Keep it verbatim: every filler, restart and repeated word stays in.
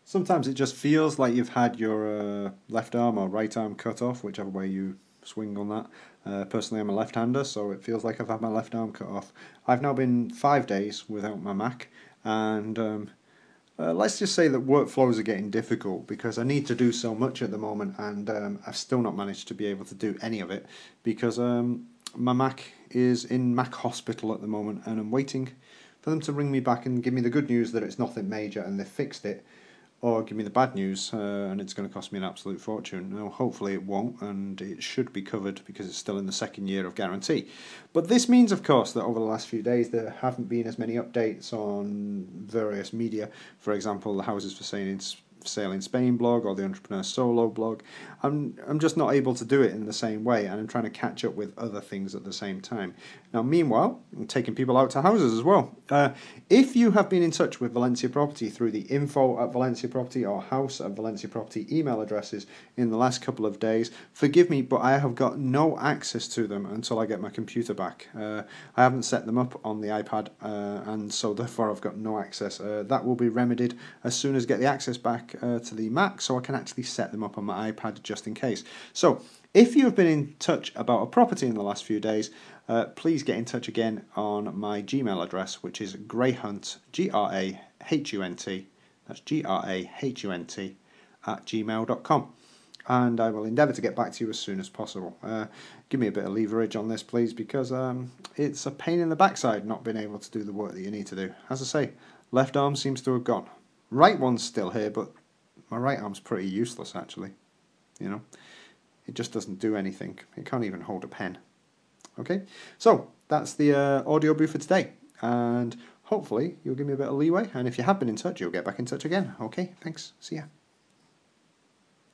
Sometimes it just feels like you've had your uh, left arm or right arm cut off, whichever way you swing on that. Uh, personally, I'm a left-hander, so it feels like I've had my left arm cut off. I've now been five days without my Mac, and um, uh, let's just say that workflows are getting difficult because I need to do so much at the moment, and um, I've still not managed to be able to do any of it because um, my Mac is in Mac Hospital at the moment, and I'm waiting for them to ring me back and give me the good news that it's nothing major and they've fixed it, or give me the bad news uh, and it's going to cost me an absolute fortune. Now, hopefully it won't, and it should be covered because it's still in the second year of guarantee. But this means, of course, that over the last few days there haven't been as many updates on various media. For example, the Houses for Sale in, Sale in Spain blog or the Entrepreneur Solo blog. I'm, I'm just not able to do it in the same way, and I'm trying to catch up with other things at the same time. Now, meanwhile, I'm taking people out to houses as well. Uh, if you have been in touch with Valencia Property through the info at Valencia Property or house at Valencia Property email addresses in the last couple of days, forgive me, but I have got no access to them until I get my computer back. Uh, I haven't set them up on the iPad, uh, and so therefore I've got no access. Uh, that will be remedied as soon as I get the access back uh, to the Mac, so I can actually set them up on my iPad just in case. So, if you have been in touch about a property in the last few days, uh, please get in touch again on my Gmail address, which is grahunt, G R A H U N T, that's G R A H U N T, at gmail dot com. And I will endeavour to get back to you as soon as possible. Uh, give me a bit of leverage on this, please, because um, it's a pain in the backside not being able to do the work that you need to do. As I say, left arm seems to have gone. Right one's still here, but my right arm's pretty useless, actually. You know, it just doesn't do anything. It can't even hold a pen. Okay, so that's the uh, audio booth for today, and hopefully you'll give me a bit of leeway, and if you have been in touch, you'll get back in touch again. Okay, thanks, see ya.